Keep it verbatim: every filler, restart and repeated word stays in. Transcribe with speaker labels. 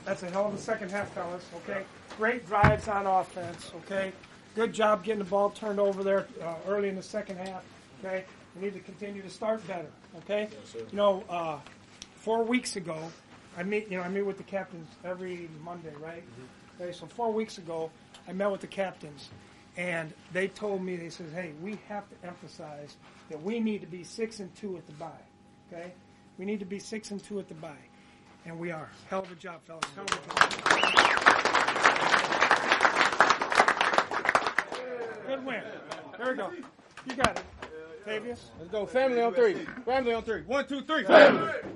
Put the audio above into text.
Speaker 1: That's a hell of a second half, fellas, okay? Great drives on offense, okay? Good job getting the ball turned over there uh, early in the second half, okay? We need to continue to start better, okay?
Speaker 2: Yes, sir.
Speaker 1: You know, uh, four weeks ago, I meet, you know, I meet with the captains every Monday, right? Mm-hmm. Okay, so four weeks ago, I met with the captains, and they told me, they said, hey, we have to emphasize that we need to be six and two at the bye, okay? We need to be six and two at the bye. And we are. Hell of a job, fellas. Hell of a job. Good win. There we go. You got it. Fabius.
Speaker 3: Let's go. Family on three. Family on three. One, two, three. Family.